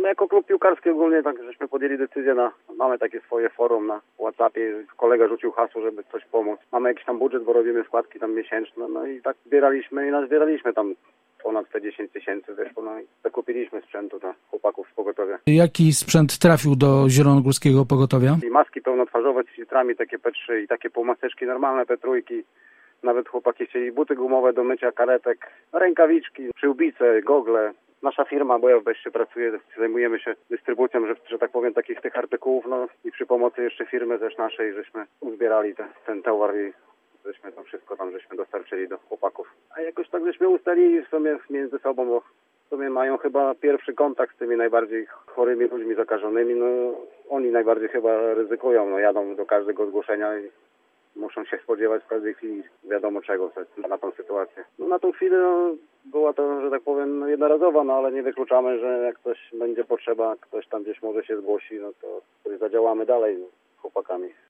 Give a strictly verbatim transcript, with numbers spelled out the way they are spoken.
My jako klub piłkarski ogólnie tak żeśmy podjęli decyzję na, mamy takie swoje forum na WhatsAppie, kolega rzucił hasło, żeby coś pomóc. Mamy jakiś tam budżet, bo robimy składki tam miesięczne, no i tak zbieraliśmy i nazbieraliśmy tam ponad sto dziesięć tysięcy wyszło, no i zakupiliśmy sprzętu dla chłopaków z pogotowia. Jaki sprzęt trafił do zielonogórskiego pogotowia? I maski pełnotwarzowe z filtrami, takie P trzy i takie półmaseczki normalne, P trzy. Nawet chłopaki chcieli buty gumowe do mycia karetek, rękawiczki, przyłbice, gogle. Nasza firma, bo ja w Beście pracuję, zajmujemy się dystrybucją, że, że tak powiem, takich tych artykułów, no i przy pomocy jeszcze firmy też naszej, żeśmy uzbierali te, ten towar i żeśmy to wszystko tam, żeśmy dostarczyli do chłopaków. A jakoś tak żeśmy ustalili w sumie między sobą, bo w sumie mają chyba pierwszy kontakt z tymi najbardziej chorymi ludźmi zakażonymi, no oni najbardziej chyba ryzykują, no jadą do każdego zgłoszenia i muszą się spodziewać w każdej chwili wiadomo czego na tą sytuację. No, na tą chwilę no, była to, że tak powiem, no, jednorazowa, no ale nie wykluczamy, że jak coś będzie potrzeba, ktoś tam gdzieś może się zgłosi, no to zadziałamy dalej z chłopakami.